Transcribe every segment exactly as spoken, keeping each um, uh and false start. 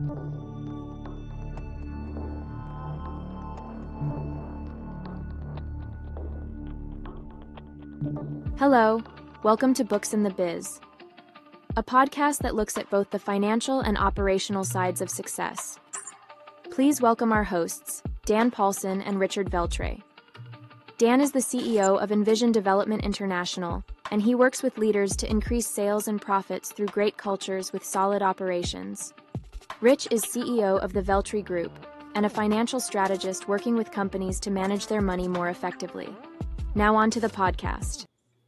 Hello, welcome to Books in the Biz, a podcast that looks at both the financial and operational sides of success. Please welcome our hosts, Dan Paulson and Richard Veltray. Dan is the C E O of Envision Development International, and he works with leaders to increase sales and profits through great cultures with solid operations. Rich is C E O of the Veltray Group and a financial strategist working with companies to manage their money more effectively. Now on to the podcast.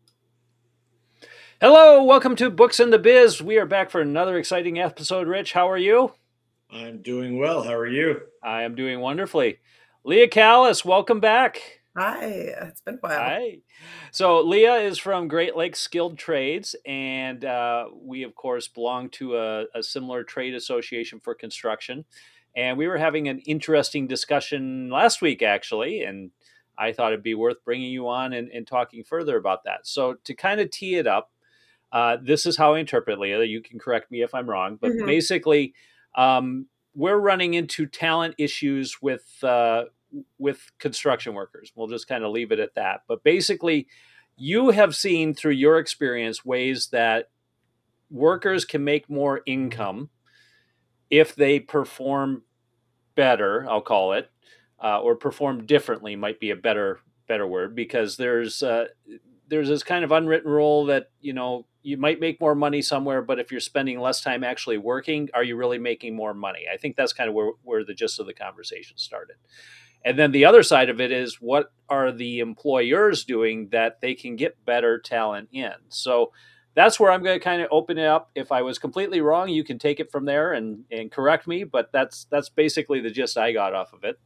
Hello, welcome to Books in the Biz. We are back for another exciting episode. Rich, how are you? I'm doing well. How are you? I am doing wonderfully. Leah Callis, welcome back. Hi, it's been a while. Hi. So Leah is from Great Lakes Skilled Trades, and uh, we, of course, belong to a, a similar trade association for construction. And we were having an interesting discussion last week, actually, and I thought it'd be worth bringing you on and, and talking further about that. So to kind of tee it up, uh, this is how I interpret, Leah. You can correct me if I'm wrong, but mm-hmm. basically, um, we're running into talent issues with uh, with construction workers. We'll just kind of leave it at that. But basically, you have seen through your experience ways that workers can make more income if they perform better, I'll call it, uh, or perform differently might be a better better word, because there's uh, there's this kind of unwritten rule that, you know, you might make more money somewhere, but if you're spending less time actually working, are you really making more money? I think that's kind of where, where the gist of the conversation started. And then the other side of it is, what are the employers doing that they can get better talent in? So that's where I'm going to kind of open it up. If I was completely wrong, you can take it from there and, and correct me, but that's that's basically the gist I got off of it.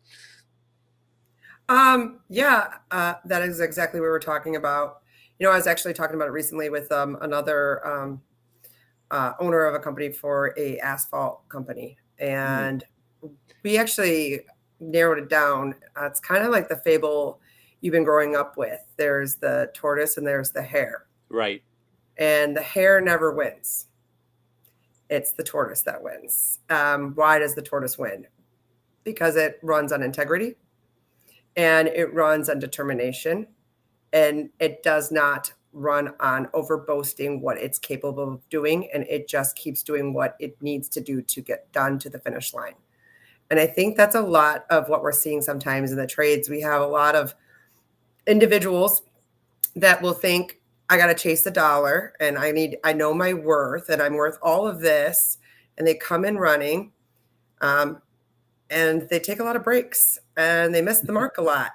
Um, yeah, uh, that is exactly what we're talking about. You know, I was actually talking about it recently with um, another um, uh, owner of a company for a asphalt company. And mm. we actually narrowed it down. Uh, it's kind of like the fable you've been growing up with. There's the tortoise and there's the hare. Right. And the hare never wins. It's the tortoise that wins. Um, why does the tortoise win? Because it runs on integrity and it runs on determination. And it does not run on over boasting what it's capable of doing. And it just keeps doing what it needs to do to get done to the finish line. And I think that's a lot of what we're seeing sometimes in the trades. We have a lot of individuals that will think, I got to chase the dollar and I need, I know my worth and I'm worth all of this. And they come in running um, and they take a lot of breaks and they miss the mark a lot.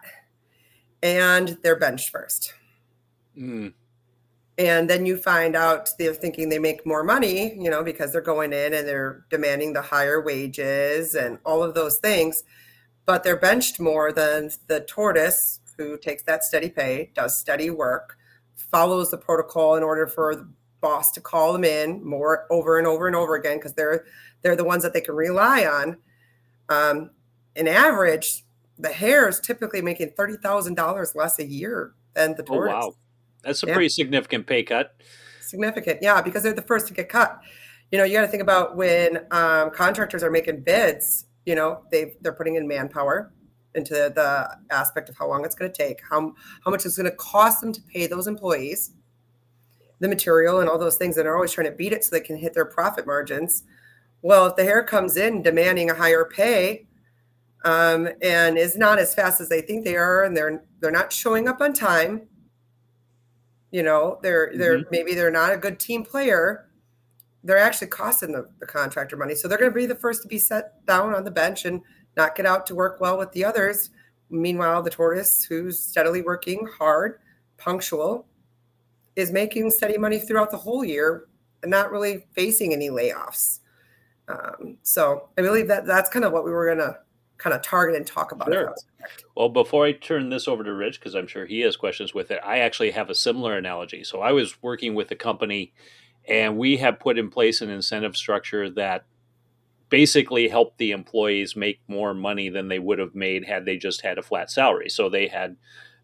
And they're benched first. Mm. And then you find out they're thinking they make more money, you know, because they're going in and they're demanding the higher wages and all of those things. But they're benched more than the tortoise, who takes that steady pay, does steady work, follows the protocol in order for the boss to call them in more over and over and over again, because they're they're the ones that they can rely on. Um, in average, the hare is typically making thirty thousand dollars less a year than the tortoise. Oh, wow. That's a yeah. pretty significant pay cut. Significant, yeah, because they're the first to get cut. You know, you got to think about when um, contractors are making bids, you know, they they're putting in manpower into the, the aspect of how long it's going to take, how, how much it's going to cost them to pay those employees, the material and all those things, and they're always trying to beat it so they can hit their profit margins. Well, if the hare comes in demanding a higher pay, Um, and is not as fast as they think they are, and they're they're not showing up on time. You know, they're they're mm-hmm. maybe they're not a good team player. They're actually costing the, the contractor money, so they're going to be the first to be set down on the bench and not get out to work well with the others. Meanwhile, the tortoise, who's steadily working hard, punctual, is making steady money throughout the whole year and not really facing any layoffs. Um, so I believe that that's kind of what we were going to kind of target and talk about. Sure. Well, before I turn this over to Rich, because I'm sure he has questions with it, I actually have a similar analogy. So I was working with a company, and we have put in place an incentive structure that basically helped the employees make more money than they would have made had they just had a flat salary. So they had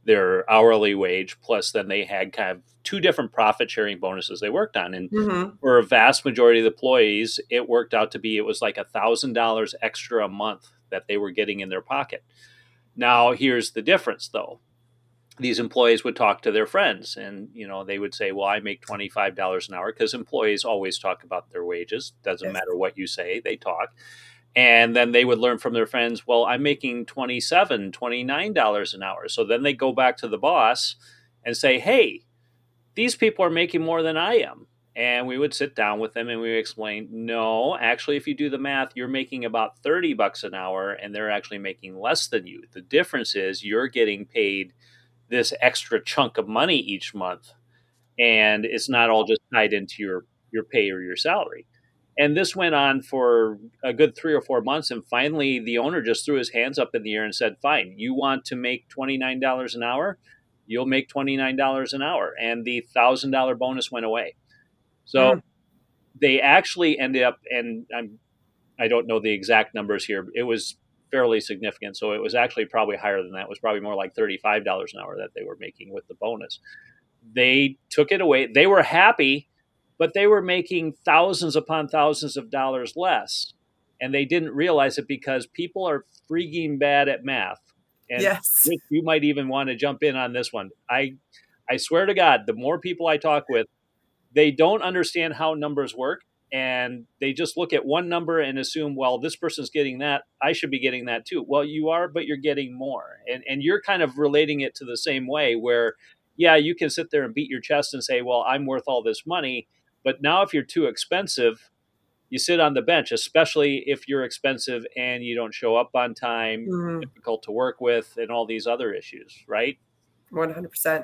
their hourly wage, plus then they had kind of two different profit sharing bonuses they worked on. And Mm-hmm. for a vast majority of the employees, it worked out to be, it was like a thousand dollars extra a month that they were getting in their pocket. Now, here's the difference though. These employees would talk to their friends and, you know, they would say, well, I make twenty-five dollars an hour, because employees always talk about their wages. Doesn't Yes. matter what you say, they talk. And then they would learn from their friends, well, I'm making twenty-seven dollars, twenty-nine dollars an hour. So then they go back to the boss and say, hey, these people are making more than I am. And we would sit down with them and we would explain, no, actually, if you do the math, you're making about thirty bucks an hour and they're actually making less than you. The difference is you're getting paid this extra chunk of money each month. And it's not all just tied into your, your pay or your salary. And this went on for a good three or four months. And finally, the owner just threw his hands up in the air and said, fine, you want to make twenty-nine dollars an hour? You'll make twenty-nine dollars an hour. And the one thousand dollars bonus went away. So Mm. they actually ended up, and I'm, I don't know the exact numbers here. It was fairly significant. So it was actually probably higher than that. It was probably more like thirty-five dollars an hour that they were making with the bonus. They took it away. They were happy, but they were making thousands upon thousands of dollars less. And they didn't realize it because people are freaking bad at math. And Yes. Rich, you might even want to jump in on this one. I, I swear to God, the more people I talk with, they don't understand how numbers work. And they just look at one number and assume, well, this person's getting that, I should be getting that too. Well, you are, but you're getting more. And, and you're kind of relating it to the same way where, yeah, you can sit there and beat your chest and say, well, I'm worth all this money. But now if you're too expensive, you sit on the bench, especially if you're expensive and you don't show up on time, Mm. difficult to work with, and all these other issues, right? one hundred percent.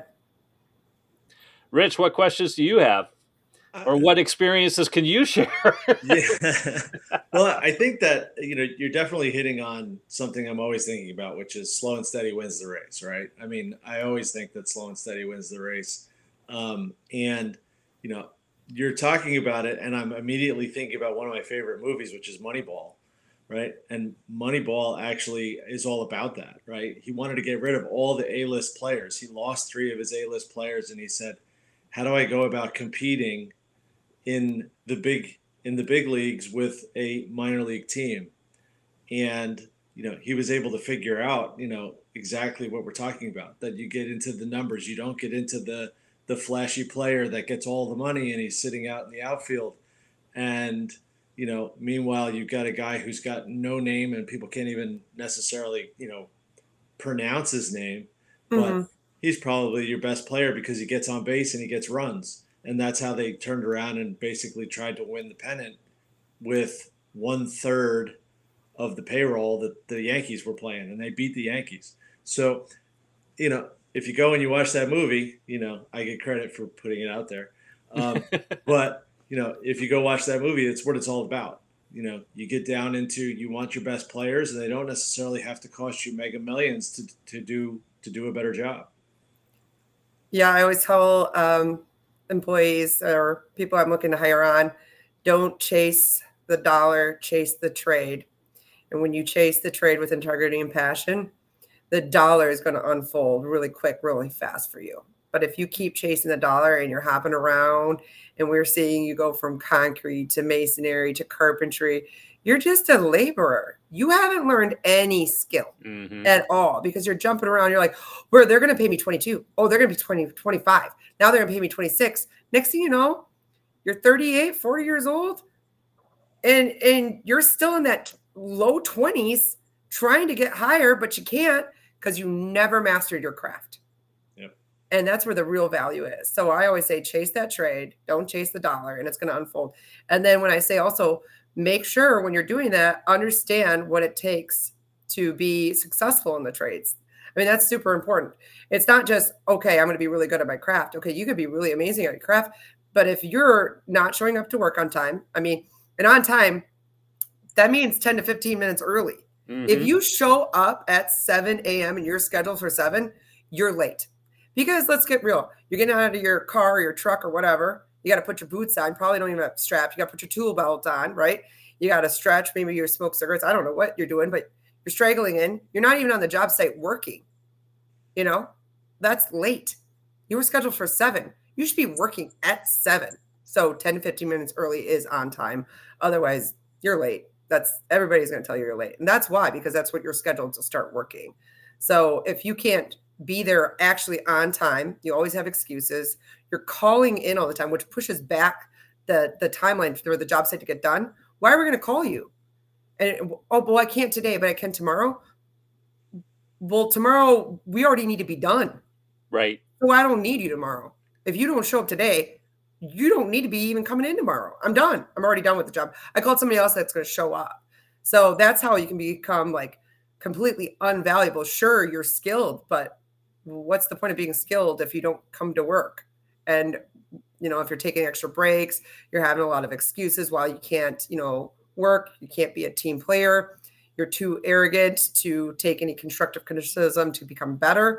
Rich, what questions do you have? Or what experiences can you share? Yeah. Well, I think that, you know, you're definitely hitting on something I'm always thinking about, which is slow and steady wins the race, right? I mean, I always think that slow and steady wins the race. Um, and, you know, you're talking about it, and I'm immediately thinking about one of my favorite movies, which is Moneyball, right? And Moneyball actually is all about that, right? He wanted to get rid of all the A-list players. He lost three of his A-list players, and he said, how do I go about competing in the big in the big leagues with a minor league team? And, you know, he was able to figure out, you know, exactly what we're talking about, that you get into the numbers. You don't get into the the flashy player that gets all the money and he's sitting out in the outfield. And, you know, meanwhile, you've got a guy who's got no name and people can't even necessarily, you know, pronounce his name, but Mm-hmm. he's probably your best player because he gets on base and he gets runs. And that's how they turned around and basically tried to win the pennant with one third of the payroll that the Yankees were playing, and they beat the Yankees. So, you know, if you go and you watch that movie, you know, I get credit for putting it out there. Um, but, you know, if you go watch that movie, it's what it's all about. You know, you get down into, you want your best players, and they don't necessarily have to cost you mega millions to, to do, to do a better job. Yeah, I always tell um, employees or people I'm looking to hire on, don't chase the dollar, chase the trade. And when you chase the trade with integrity and passion, the dollar is going to unfold really quick, really fast for you. But if you keep chasing the dollar and you're hopping around and we're seeing you go from concrete to masonry to carpentry, you're just a laborer. You haven't learned any skill Mm-hmm. at all because you're jumping around. You're like, where they're going to pay me twenty-two. Oh, they're going to be twenty, twenty-five. Now they're going to pay me twenty-six. Next thing you know, you're thirty-eight, forty years old. And, and you're still in that low twenties trying to get higher, but you can't because you never mastered your craft. Yep. And that's where the real value is. So I always say, chase that trade, don't chase the dollar, and it's going to unfold. And then when I say also, make sure when you're doing that, understand what it takes to be successful in the trades. I mean, that's super important. It's not just, okay, I'm going to be really good at my craft. Okay, you could be really amazing at your craft, but if you're not showing up to work on time, I mean, and on time, that means ten to fifteen minutes early. Mm-hmm. If you show up at seven a.m. and you're scheduled for seven, you're late. Because let's get real. You're getting out of your car or your truck or whatever. You got to put your boots on. Probably don't even have straps. You got to put your tool belt on, right? You got to stretch. Maybe you smoke cigarettes. I don't know what you're doing, but you're straggling in. You're not even on the job site working, you know? That's late. You were scheduled for seven. You should be working at seven. So ten to fifteen minutes early is on time. Otherwise, you're late. That's everybody's going to tell you you're late. And that's why, because that's what you're scheduled to start working. So if you can't be there actually on time, you always have excuses. You're calling in all the time, which pushes back the, the timeline for the job site to get done. Why are we going to call you? And oh, well, I can't today, but I can tomorrow. Well, tomorrow we already need to be done. Right. So I don't need you tomorrow. If you don't show up today, you don't need to be even coming in tomorrow. I'm done. I'm already done with the job. I called somebody else that's going to show up. So that's how you can become like completely unvaluable. Sure, you're skilled, but what's the point of being skilled if you don't come to work? And, you know, if you're taking extra breaks, you're having a lot of excuses while you can't, you know, work, you can't be a team player. You're too arrogant to take any constructive criticism to become better.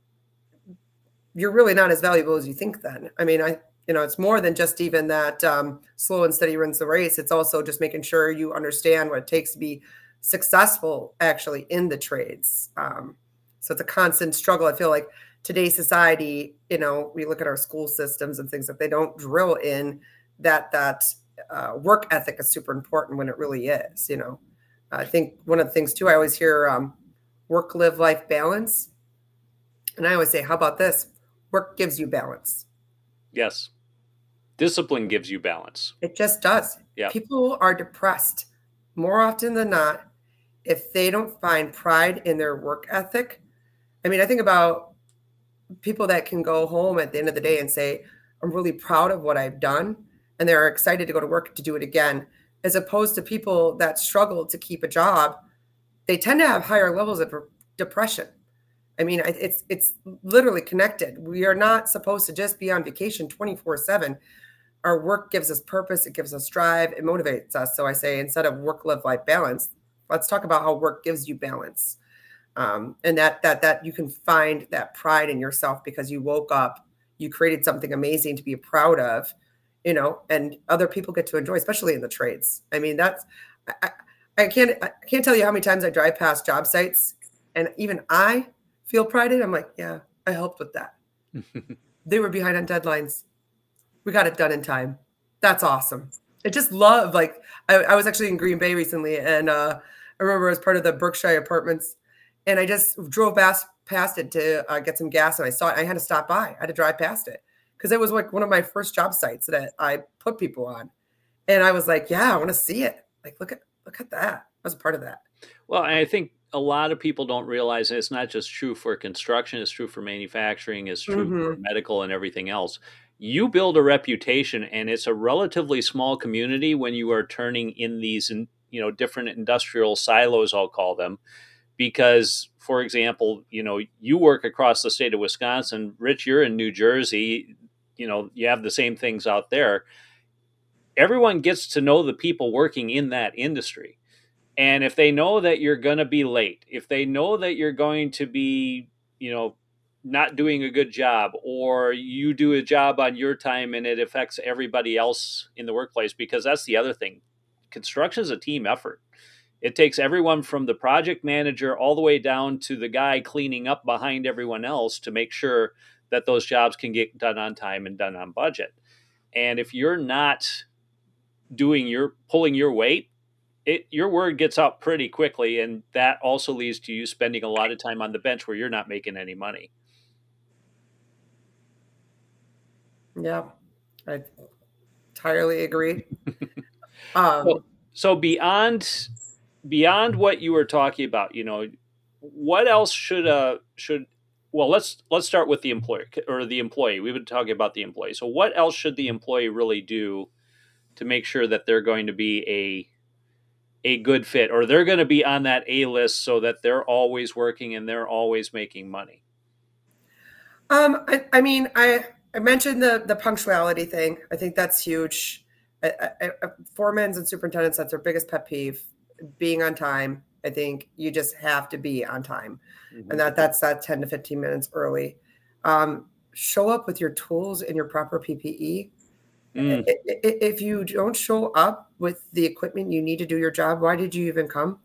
You're really not as valuable as you think then. I mean, I, you know, it's more than just even that um, slow and steady wins the race. It's also just making sure you understand what it takes to be successful actually in the trades. Um, so it's a constant struggle. I feel like today's society, you know, we look at our school systems and things that they don't drill in that, that uh, work ethic is super important when it really is, you know. I think one of the things too, I always hear um, work, live, life balance. And I always say, how about this? Work gives you balance. Yes. Discipline gives you balance. It just does. Yeah. People are depressed more often than not if they don't find pride in their work ethic. I mean, I think about people that can go home at the end of the day and say, I'm really proud of what I've done. And they're excited to go to work to do it again, as opposed to people that struggle to keep a job. They tend to have higher levels of depression. I mean, it's it's literally connected. We are not supposed to just be on vacation twenty-four seven. Our work gives us purpose. It gives us drive. It motivates us. So I say, instead of work, live, life balance, let's talk about how work gives you balance. Um, and that that that you can find that pride in yourself because you woke up, you created something amazing to be proud of, you know, and other people get to enjoy, especially in the trades. I mean, that's I, I can't I can't tell you how many times I drive past job sites and even I feel pride in it. I'm like, yeah, I helped with that. They were behind on deadlines. We got it done in time. That's awesome. I just love, like, I, I was actually in Green Bay recently, and uh, I remember I was part of the Berkshire Apartments, and I just drove past, past it to uh, get some gas, and I saw it. I had to stop by. I had to drive past it because it was like one of my first job sites that I put people on. And I was like, yeah, I want to see it. Like, look at look at that. I was a part of that. Well, and I think a lot of people don't realize it's not just true for construction, it's true for manufacturing, it's true mm-hmm. for medical and everything else. You build a reputation, and it's a relatively small community when you are turning in these, you know, different industrial silos, I'll call them, because, for example, you know, you work across the state of Wisconsin. Rich, you're in New Jersey. You know, you have the same things out there. Everyone gets to know the people working in that industry. And if they know that you're going to be late, if they know that you're going to be, you know, not doing a good job, or you do a job on your time and it affects everybody else in the workplace, because that's the other thing. Construction is a team effort. It takes everyone from the project manager all the way down to the guy cleaning up behind everyone else to make sure that those jobs can get done on time and done on budget. And if you're not doing your, pulling your weight, It, your word gets out pretty quickly, and that also leads to you spending a lot of time on the bench where you're not making any money. Yeah, I entirely agree. um, so, so beyond beyond what you were talking about, you know, what else should uh should well let's let's start with the employer or the employee. We've been talking about the employee. So what else should the employee really do to make sure that they're going to be a a good fit, or they're going to be on that A list so that they're always working and they're always making money? Um, I, I mean, I, I mentioned the, the punctuality thing. I think that's huge. I, I, I, foremans and superintendents, that's their biggest pet peeve, being on time. I think you just have to be on time. Mm-hmm. And that that's that ten to fifteen minutes early. Um, show up with your tools and your proper P P E. Mm. If you don't show up with the equipment you need to do your job, why did you even come?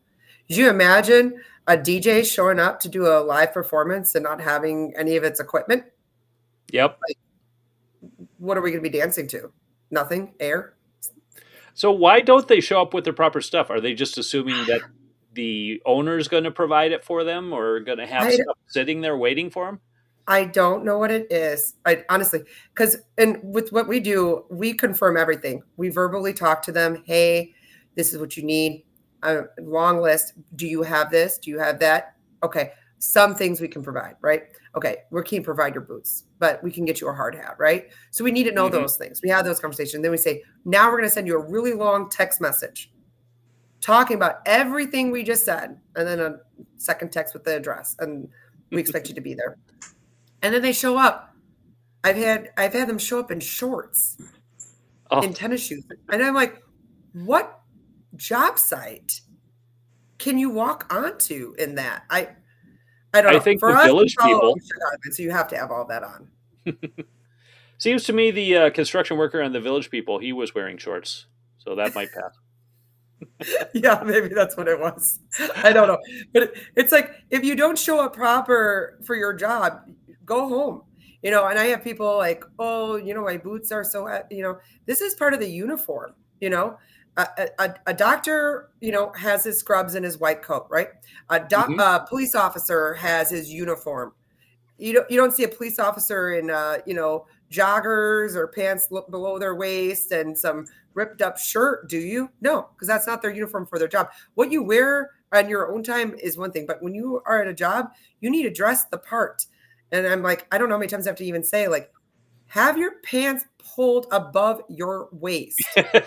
Did you imagine a D J showing up to do a live performance and not having any of its equipment? Yep. Like, what are we going to be dancing to? Nothing? Air? So why don't they show up with their proper stuff? Are they just assuming that the owner's going to provide it for them, or going to have I, stuff sitting there waiting for them? I don't know what it is. I honestly, because and with what we do, we confirm everything. We verbally talk to them. Hey, this is what you need. A long list. Do you have this? Do you have that? Okay. Some things we can provide, right? Okay. We can't provide your boots, but we can get you a hard hat, right? So we need to know mm-hmm. those things. We have those conversations. Then we say, now we're going to send you a really long text message talking about everything we just said. And then a second text with the address. And we expect you to be there. And then they show up. I've had, I've had them show up in shorts, oh. in tennis shoes. And I'm like, what job site can you walk onto in that? I, I don't know. I think For the us, village people. So you have to have all that on. Seems to me the uh, construction worker and the village people, he was wearing shorts. So that might pass. Yeah, maybe that's what it was. I don't know. But it, it's like, if you don't show up proper for your job, go home. You know, and I have people like, oh, you know, my boots are so, you know, this is part of the uniform, you know. A, a, a doctor, you know, has his scrubs and his white coat, right? A doc, mm-hmm. uh, police officer has his uniform. You don't, you don't see a police officer in, uh, you know, joggers or pants below their waist and some ripped up shirt, do you? No, because that's not their uniform for their job. What you wear on your own time is one thing, but when you are at a job, you need to dress the part. And I'm like, I don't know how many times I have to even say, like, have your pants pulled above your waist.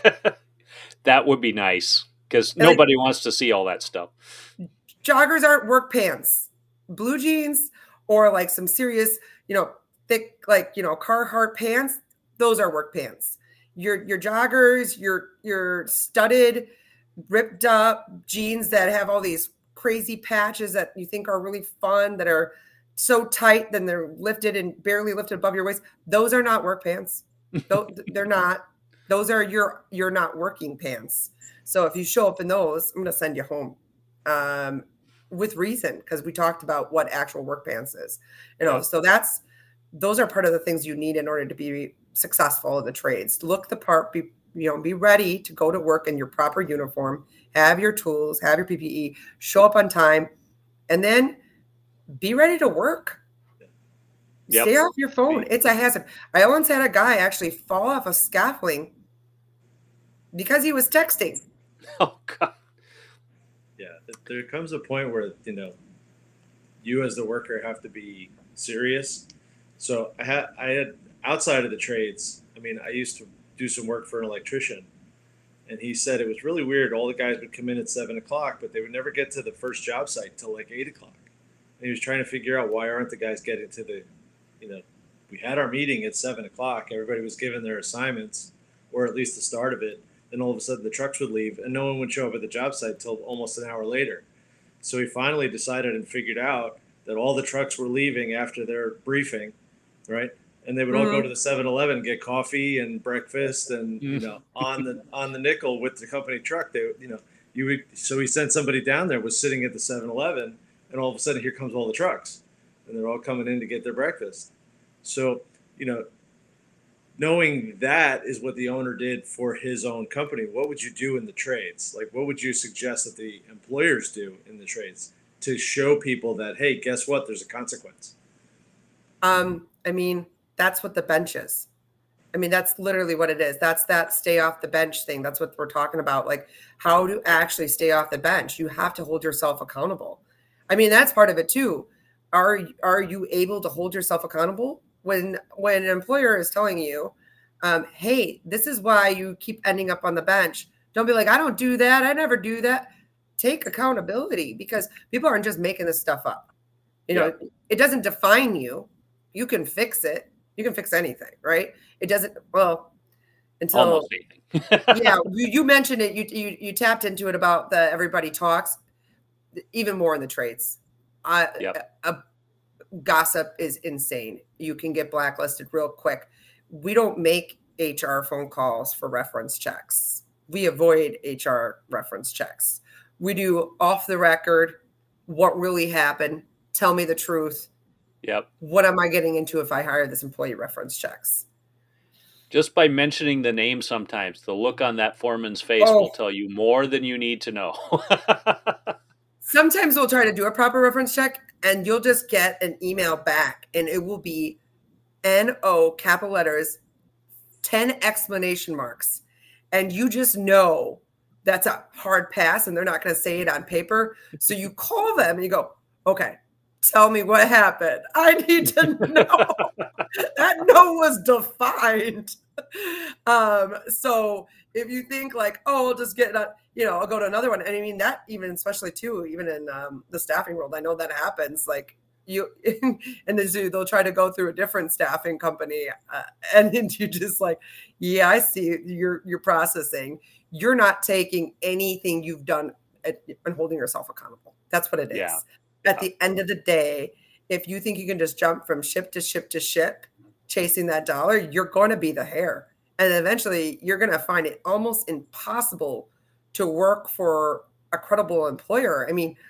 That would be nice, because nobody like, wants to see all that stuff. Joggers aren't work pants. Blue jeans or like some serious, you know, thick, like, you know, Carhartt pants, those are work pants. Your your joggers, your your studded, ripped up jeans that have all these crazy patches that you think are really fun, that are so tight, then they're lifted and barely lifted above your waist. Those are not work pants. They're not. Those are your, you're not working pants. So if you show up in those, I'm going to send you home um, with reason, because we talked about what actual work pants is, you know, so that's, those are part of the things you need in order to be successful in the trades. Look the part, be, you know, be ready to go to work in your proper uniform, have your tools, have your P P E, show up on time, and then be ready to work. Yep. Stay off your phone. It's a hazard. I once had a guy actually fall off a scaffolding because he was texting. Oh, God. Yeah, there comes a point where, you know, you as the worker have to be serious. So I had, I had outside of the trades, I mean, I used to do some work for an electrician, and he said it was really weird. All the guys would come in at seven o'clock, but they would never get to the first job site till like eight o'clock. And he was trying to figure out, why aren't the guys getting to the, you know, we had our meeting at seven o'clock. Everybody was given their assignments, or at least the start of it. Then all of a sudden the trucks would leave and no one would show up at the job site till almost an hour later. So he finally decided and figured out that all the trucks were leaving after their briefing, right? And they would mm-hmm. all go to the seven eleven, get coffee and breakfast, and mm-hmm. you know, on the on the nickel with the company truck. They, you know, you would. So he sent somebody down there, was sitting at the seven eleven, and all of a sudden here comes all the trucks, and they're all coming in to get their breakfast. So, you know, knowing that is what the owner did for his own company, what would you do in the trades? Like, what would you suggest that the employers do in the trades to show people that, hey, guess what? There's a consequence. Um, I mean, that's what the bench is. I mean, that's literally what it is. That's that stay off the bench thing. That's what we're talking about. Like, how to actually stay off the bench. You have to hold yourself accountable. I mean, that's part of it too. Are, are you able to hold yourself accountable? When when an employer is telling you, um, hey, this is why you keep ending up on the bench, don't be like, I don't do that. I never do that. Take accountability, because people aren't just making this stuff up. You know, yeah. It doesn't define you. You can fix it. You can fix anything, right? It doesn't, well, until, almost anything. yeah, you, you mentioned it. You, you you tapped into it about the everybody talks, even more in the trades. I, yep. a, a, gossip is insane. You can get blacklisted real quick. We don't make H R phone calls for reference checks. We avoid H R reference checks. We do off the record, what really happened. Tell me the truth. Yep. What am I getting into if I hire this employee reference checks? Just by mentioning the name sometimes, the look on that foreman's face Oh. will tell you more than you need to know. Sometimes we'll try to do a proper reference check and you'll just get an email back and it will be N O capital letters, ten exclamation marks. And you just know that's a hard pass and they're not going to say it on paper. So you call them and you go, okay, tell me what happened. I need to know. That no was defined. Um, so if you think like, oh, I'll just get, a, you know, I'll go to another one. And I mean, that even, especially too, even in um, the staffing world, I know that happens. Like you, and they'll try to go through a different staffing company. Uh, and then you just like, yeah, I see you're, you're processing. You're not taking anything you've done and holding yourself accountable. That's what it is. Yeah. At the end of the day, if you think you can just jump from ship to ship to ship, chasing that dollar, you're going to be the hare. And eventually you're going to find it almost impossible to work for a credible employer. I mean,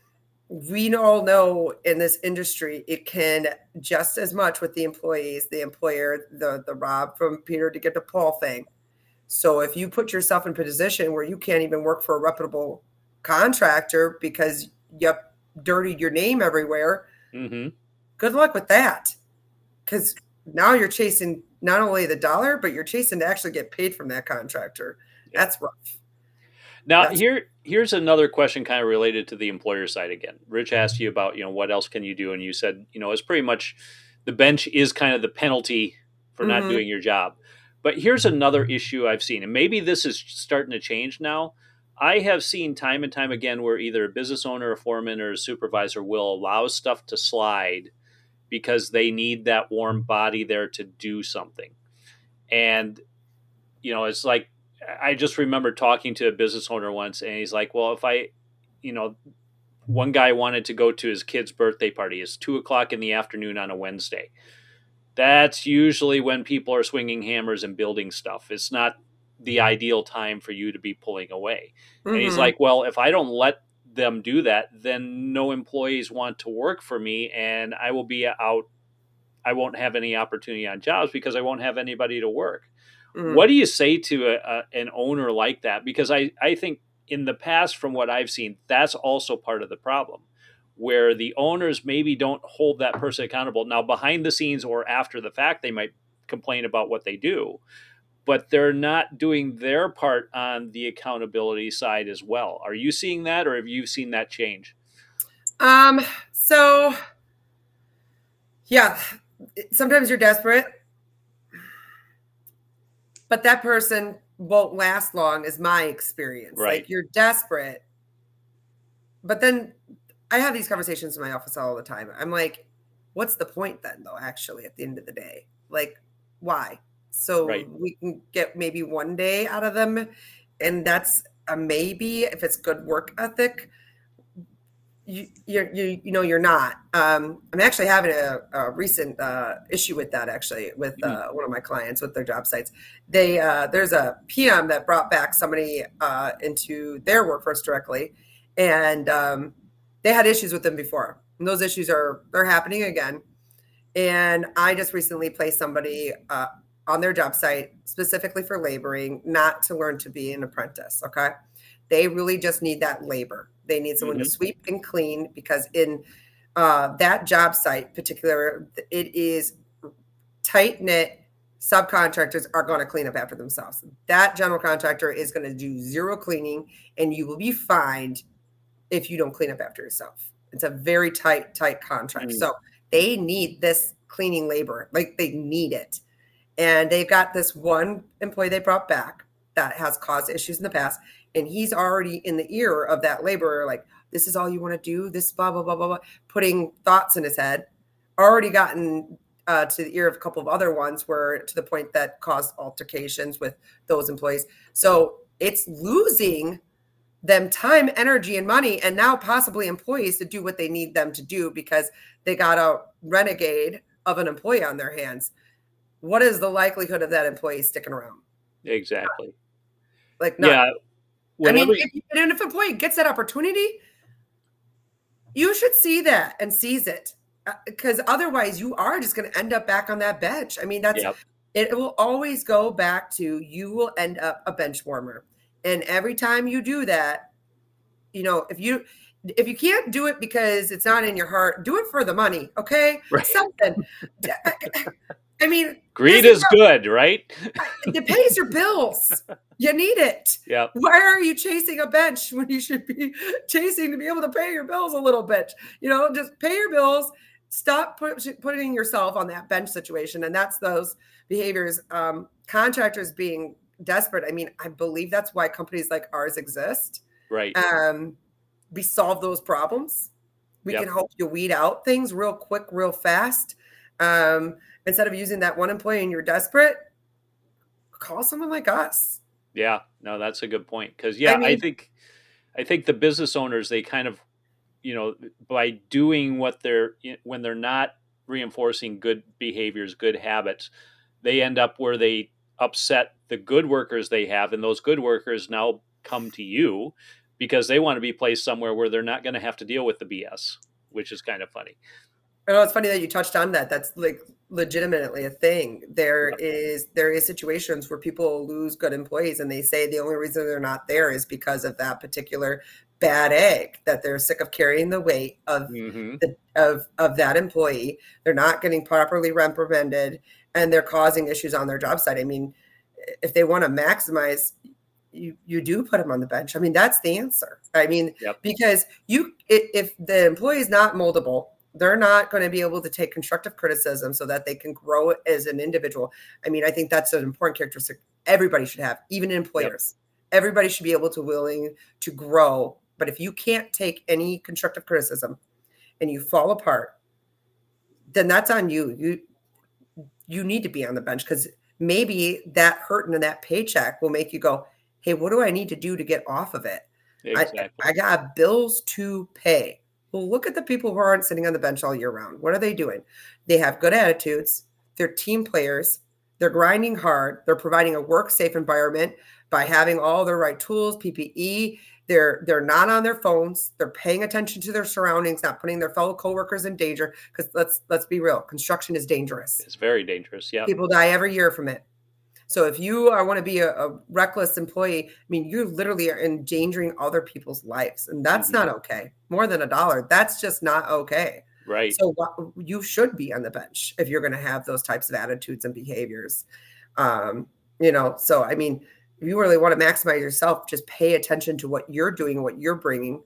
we all know in this industry, it can just as much with the employees, the employer, the, the Rob from Peter to get to Paul thing. So if you put yourself in a position where you can't even work for a reputable contractor because you dirtied your name everywhere, mm-hmm. good luck with that. Because now you're chasing not only the dollar, but you're chasing to actually get paid from that contractor. Yeah. That's rough. Now, That's here, here's another question kind of related to the employer side again. Rich asked you about, you know, what else can you do? And you said, you know, it's pretty much the bench is kind of the penalty for mm-hmm. not doing your job. But here's another issue I've seen, and maybe this is starting to change now. I have seen time and time again where either a business owner, a foreman, or a supervisor will allow stuff to slide because they need that warm body there to do something. And, you know, it's like, I just remember talking to a business owner once, and he's like, well, if I, you know, one guy wanted to go to his kid's birthday party. It's two o'clock in the afternoon on a Wednesday. That's usually when people are swinging hammers and building stuff. It's not the ideal time for you to be pulling away. Mm-hmm. And he's like, well, if I don't let them do that, then no employees want to work for me and I will be out. I won't have any opportunity on jobs because I won't have anybody to work. Mm-hmm. What do you say to a, a, an owner like that? Because I, I think in the past, from what I've seen, that's also part of the problem, where the owners maybe don't hold that person accountable. Now, behind the scenes or after the fact, they might complain about what they do, but they're not doing their part on the accountability side as well. Are you seeing that, or have you seen that change? Um, so yeah, sometimes you're desperate, but that person won't last long is my experience. Right. Like you're desperate, but then I have these conversations in my office all the time. I'm like, what's the point then though, actually, at the end of the day? Like, why? So right. we can get maybe one day out of them. And that's a maybe if it's good work ethic. You, you're, you, you know, you're not. Um, I'm actually having a, a recent uh, issue with that, actually, with uh, mm-hmm. one of my clients with their job sites. They uh, there's a P M that brought back somebody uh, into their workforce directly, and um, they had issues with them before. And those issues are they're happening again. And I just recently placed somebody uh, on their job site specifically for laboring, not to learn to be an apprentice. Okay, they really just need that labor. They need someone mm-hmm. to sweep and clean because in uh, that job site particular, it is tight knit. Subcontractors are going to clean up after themselves. That general contractor is going to do zero cleaning, and you will be fined if you don't clean up after yourself. It's a very tight, tight contract. Mm-hmm. So they need this cleaning labor, like they need it. And they've got this one employee they brought back that has caused issues in the past. And he's already in the ear of that laborer, like, this is all you want to do, this blah, blah, blah, blah, blah, putting thoughts in his head, already gotten uh, to the ear of a couple of other ones where to the point that caused altercations with those employees. So it's losing them time, energy, and money, and now possibly employees to do what they need them to do because they got a renegade of an employee on their hands. What is the likelihood of that employee sticking around? Exactly. Like, none. Yeah. whenever, I mean, if, and if an employee gets that opportunity, you should see that and seize it, because otherwise you are just going to end up back on that bench. I mean, that's yep. it will always go back to you will end up a bench warmer. And every time you do that, you know, if you if you can't do it because it's not in your heart, do it for the money, okay? Right. Something. I mean, greed is not, good, right? It pays your bills. You need it. Yep. Why are you chasing a bench when you should be chasing to be able to pay your bills a little bit? You know, just pay your bills. Stop put, putting yourself on that bench situation. And that's those behaviors. Um, contractors being desperate. I mean, I believe that's why companies like ours exist. Right. Um, we solve those problems. We Yep. can help you weed out things real quick, real fast. Um, instead of using that one employee and you're desperate, call someone like us. Yeah, no, that's a good point. Because yeah, I, mean, I think, I think the business owners, they kind of, you know, by doing what they're when they're not reinforcing good behaviors, good habits, they end up where they upset the good workers they have, and those good workers now come to you because they want to be placed somewhere where they're not going to have to deal with the B S, which is kind of funny. I know it's funny that you touched on that. That's like legitimately a thing. There yep. is there is situations where people lose good employees and they say the only reason they're not there is because of that particular bad egg, that they're sick of carrying the weight of mm-hmm. the, of of that employee. They're not getting properly reprimanded and they're causing issues on their job site. I mean, if they want to maximize, you you do put them on the bench. I mean, that's the answer. I mean, yep. because you if the employee is not moldable, they're not going to be able to take constructive criticism so that they can grow as an individual. I mean, I think that's an important characteristic everybody should have, even employers. Yep. Everybody should be able to willing to grow. But if you can't take any constructive criticism and you fall apart, then that's on you. You you need to be on the bench, because maybe that hurt and that paycheck will make you go, hey, what do I need to do to get off of it? Exactly. I, I got bills to pay. Well, look at the people who aren't sitting on the bench all year round. What are they doing? They have good attitudes. They're team players. They're grinding hard. They're providing a work-safe environment by having all the right tools, P P E. They're they're not on their phones. They're paying attention to their surroundings, not putting their fellow coworkers in danger. Because let's let's be real, construction is dangerous. It's very dangerous. Yeah, people die every year from it. So if you are, want to be a, a reckless employee, I mean, you literally are endangering other people's lives, and that's mm-hmm. not okay. More than a dollar, that's just not okay. Right. So you should be on the bench if you're going to have those types of attitudes and behaviors. Um, you know, so I mean, if you really want to maximize yourself, just pay attention to what you're doing, what you're bringing.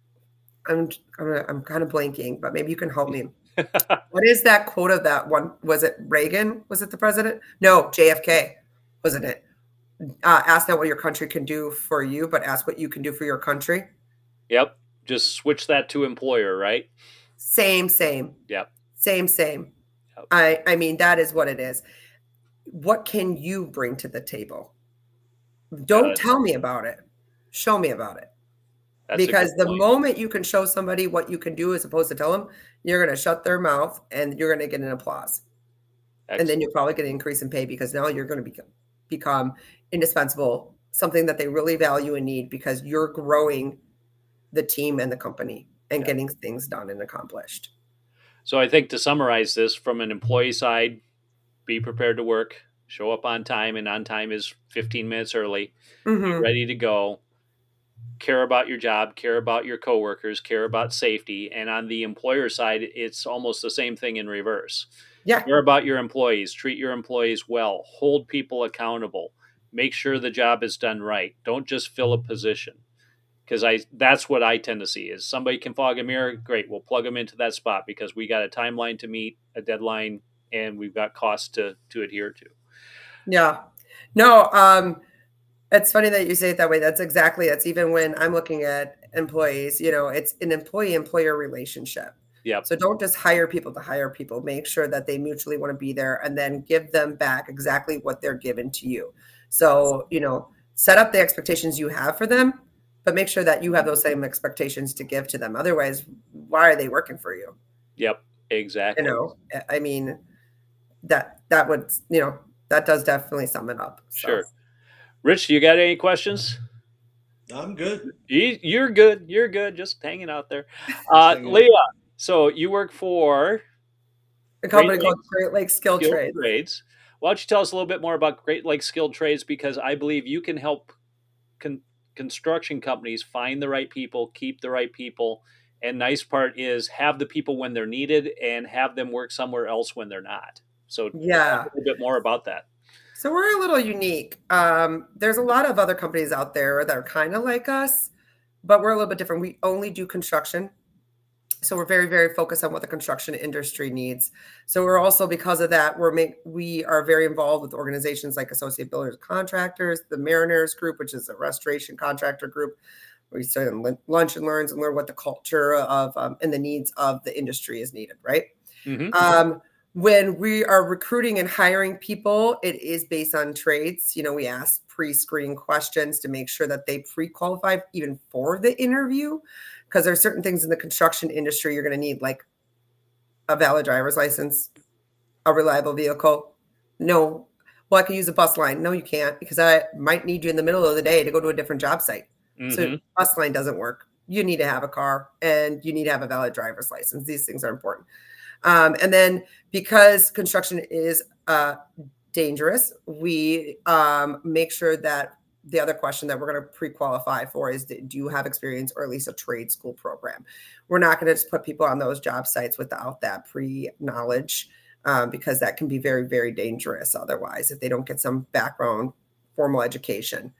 I'm I'm, I'm kind of blanking, but maybe you can help me. What is that quote of that one? Was it Reagan? Was it the president? No, J F K. Wasn't it? Uh, ask not what your country can do for you, but ask what you can do for your country. Yep. Just switch that to employer, right? Same, same. Yep. Same, same. Yep. I, I mean, that is what it is. What can you bring to the table? Don't uh, tell me about it. Show me about it. Because the point. moment you can show somebody what you can do as opposed to tell them, you're going to shut their mouth and you're going to get an applause. Excellent. And then you're probably going to increase in pay, because now you're going to become become indispensable, something that they really value and need, because you're growing the team and the company and yeah. getting things done and accomplished. So I think to summarize this, from an employee side, be prepared to work, show up on time, and on time is fifteen minutes early, mm-hmm. be ready to go, care about your job, care about your coworkers, care about safety. And on the employer side, it's almost the same thing in reverse. Yeah. Care about your employees, treat your employees well, hold people accountable, make sure the job is done right. Don't just fill a position. Because I that's what I tend to see is somebody can fog a mirror, great, we'll plug them into that spot because we got a timeline to meet, a deadline, and we've got costs to to adhere to. Yeah. No, um, it's funny that you say it that way. That's exactly, that's even when I'm looking at employees, you know, it's an employee-employer relationship. Yep. So don't just hire people to hire people. Make sure that they mutually want to be there, and then give them back exactly what they're given to you. So, you know, set up the expectations you have for them, but make sure that you have those same expectations to give to them. Otherwise, why are they working for you? Yep, exactly. You know, I mean, that that would, you know, that does definitely sum it up. So. Sure. Rich, you got any questions? I'm good. You- You're good. You're good. Just hanging out there. Uh, hanging out. Leah, so you work for A Great company called Lakes Great Lakes Skilled Skilled Trades. Trades. Why don't you tell us a little bit more about Great Lakes Skilled Trades? Because I believe you can help con- construction companies find the right people, keep the right people, and nice part is have the people when they're needed and have them work somewhere else when they're not. So talk Yeah. a little bit more about that. So we're a little unique. Um, there's a lot of other companies out there that are kind of like us, but we're a little bit different. We only do construction. So we're very, very focused on what the construction industry needs. So we're also, because of that, we're make, we are very involved with organizations like Associate Builders and Contractors, the Mariners Group, which is a restoration contractor group. We start in lunch and learns and learn what the culture of um, and the needs of the industry is needed, right? Mm-hmm. Um, when we are recruiting and hiring people, it is based on trades. You know, we ask pre-screen questions to make sure that they pre-qualify even for the interview, because there are certain things in the construction industry you're going to need, like a valid driver's license, a reliable vehicle. No, well, I can use a bus line. No, you can't, because I might need you in the middle of the day to go to a different job site. Mm-hmm. So bus line doesn't work. You need to have a car and you need to have a valid driver's license. These things are important. Um, and then because construction is uh, dangerous, we um, make sure that the other question that we're going to pre-qualify for is, do you have experience or at least a trade school program? We're not going to just put people on those job sites without that pre-knowledge, um, because that can be very, very dangerous otherwise if they don't get some background formal education.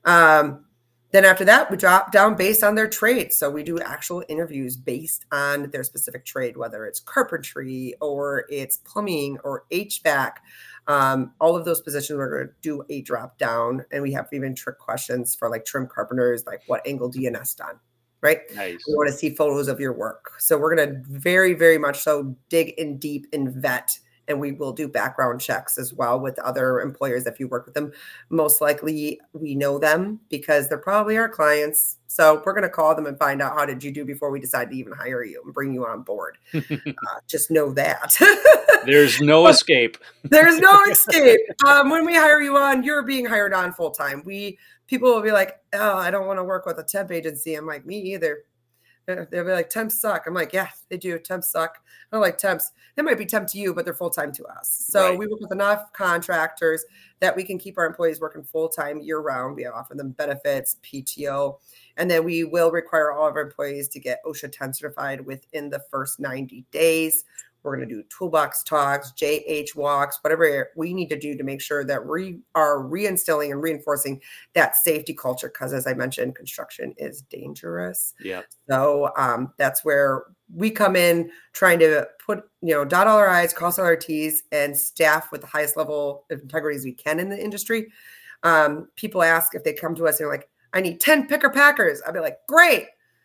Um, Then after that, we drop down based on their trade. So we do actual interviews based on their specific trade, whether it's carpentry or it's plumbing or H V A C. Um, all of those positions, we're going to do a drop down, and we have even trick questions for like trim carpenters, like what angle do you nest on, right? Nice. We want to see photos of your work. So we're going to very, very much so dig in deep and vet. And we will do background checks as well with other employers if you work with them. Most likely we know them because they're probably our clients. So we're going to call them and find out, how did you do before we decide to even hire you and bring you on board. uh, just know that. There's no escape. There's no escape. Um, when we hire you on, you're being hired on full time. We people will be like, oh, I don't want to work with a temp agency. I'm like, me either. They'll be like, temps suck. I'm like, yeah, they do. Temps suck. I don't like temps. They might be temp to you, but they're full-time to us. So Right. we work with enough contractors that we can keep our employees working full-time year-round. We offer them benefits, P T O, and then we will require all of our employees to get OSHA ten certified within the first ninety days. We're going to do toolbox talks, J H walks, whatever we need to do to make sure that we are reinstilling and reinforcing that safety culture. Because as I mentioned, construction is dangerous. Yeah. So um, that's where we come in, trying to put, you know, dot all our I's, cross all our T's, and staff with the highest level of integrity as we can in the industry. Um, people ask if they come to us and they're like, I need ten picker packers. I'd be like, great.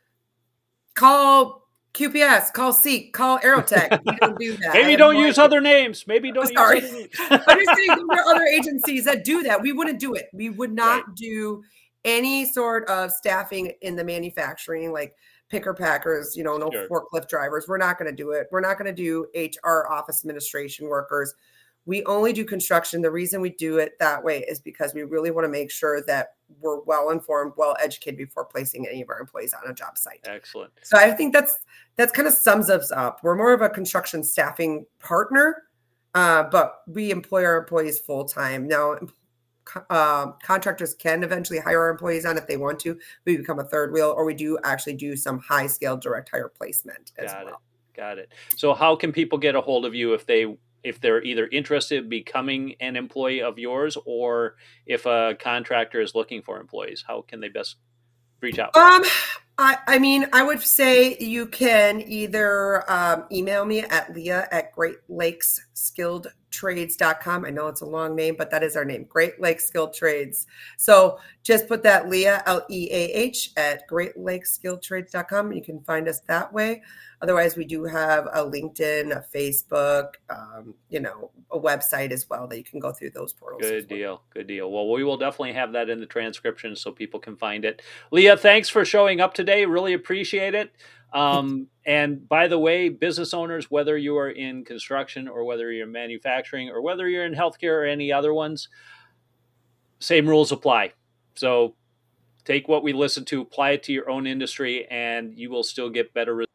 Call Q P S, call Seek, call Aerotech. We don't do that. Maybe don't use other names. Maybe don't use Sorry. other names. I'm just saying there are other agencies that do that. We wouldn't do it. We would not Right. do any sort of staffing in the manufacturing, like picker packers, you know, no Sure. forklift drivers. We're not going to do it. We're not going to do H R, office administration workers. We only do construction. The reason we do it that way is because we really want to make sure that we're well informed, well educated before placing any of our employees on a job site. Excellent. So I think that's that's kind of sums us up. We're more of a construction staffing partner, uh, but we employ our employees full time. Now, uh, contractors can eventually hire our employees on if they want to. We become a third wheel, or we do actually do some high scale direct hire placement as Got well. it. Got it. So how can people get a hold of you if they if they're either interested in becoming an employee of yours, or if a contractor is looking for employees? How can they best reach out? Um, I, I mean, I would say you can either um, email me at Leah at Great Lakes Skilled Trades dot com. I know it's a long name, but that is our name, Great Lakes Skilled Trades. So just put that Leah, L E A H, at Great Lakes Skilled Trades dot com. You can find us that way. Otherwise, we do have a LinkedIn, a Facebook, um, you know, a website as well that you can go through those portals. Good deal. Good deal. Well, we will definitely have that in the transcription so people can find it. Leah, thanks for showing up today. Really appreciate it. Um, and by the way, business owners, whether you are in construction or whether you're in manufacturing or whether you're in healthcare or any other ones, same rules apply. So take what we listen to, apply it to your own industry, and you will still get better results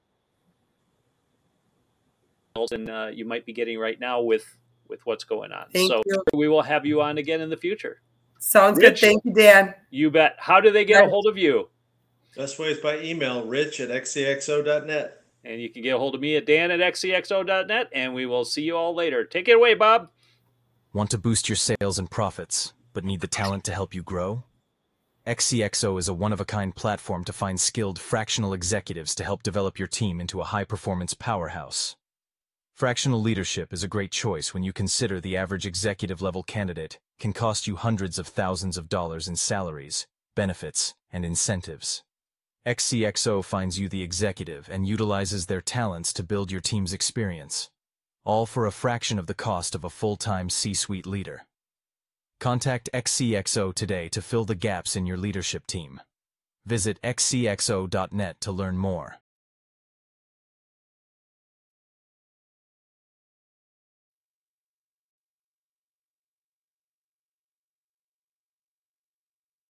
than uh, you might be getting right now with, with what's going on. Thank so you. we will have you on again in the future. Sounds Rich, good. Thank you, Dan. You bet. How do they get a hold of you? Best way is by email, rich at x c x o dot net. And you can get a hold of me at dan at x c x o dot net, and we will see you all later. Take it away, Bob. Want to boost your sales and profits, but need the talent to help you grow? X C X O is a one-of-a-kind platform to find skilled fractional executives to help develop your team into a high-performance powerhouse. Fractional leadership is a great choice when you consider the average executive-level candidate can cost you hundreds of thousands of dollars in salaries, benefits, and incentives. X C X O finds you the executive and utilizes their talents to build your team's experience, all for a fraction of the cost of a full-time C-suite leader. Contact X C X O today to fill the gaps in your leadership team. Visit x c x o dot net to learn more.